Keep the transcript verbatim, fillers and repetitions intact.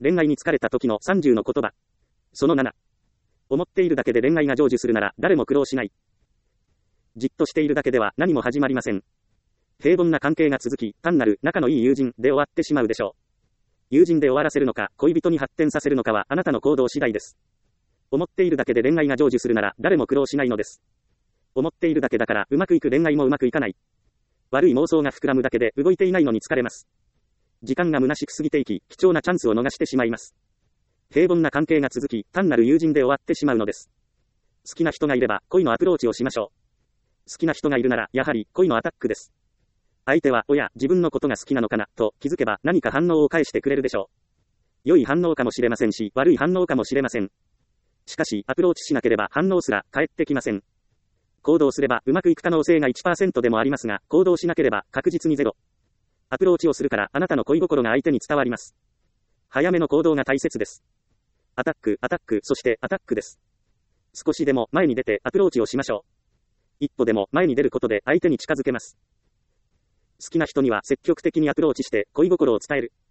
恋愛に疲れた時のさんじゅうの言葉。そのなな。思っているだけで恋愛が成就するなら誰も苦労しない。じっとしているだけでは何も始まりません。平凡な関係が続き、単なる仲のいい友人で終わってしまうでしょう。友人で終わらせるのか、恋人に発展させるのかはあなたの行動次第です。思っているだけで恋愛が成就するなら誰も苦労しないのです。思っているだけだからうまくいく恋愛もうまくいかない。悪い妄想が膨らむだけで動いていないのに疲れます。時間が虚しく過ぎていき、貴重なチャンスを逃してしまいます。平凡な関係が続き、単なる友人で終わってしまうのです。好きな人がいれば恋のアプローチをしましょう。好きな人がいるならやはり恋のアタックです。相手はおや自分のことが好きなのかなと気づけば何か反応を返してくれるでしょう。良い反応かもしれませんし、悪い反応かもしれません。しかしアプローチしなければ反応すら返ってきません。行動すればうまくいく可能性が いちパーセント でもありますが、行動しなければ確実にゼロ。アプローチをするからあなたの恋心が相手に伝わります。早めの行動が大切です。アタック、アタック、そしてアタックです。少しでも前に出てアプローチをしましょう。一歩でも前に出ることで相手に近づけます。好きな人には積極的にアプローチして恋心を伝える。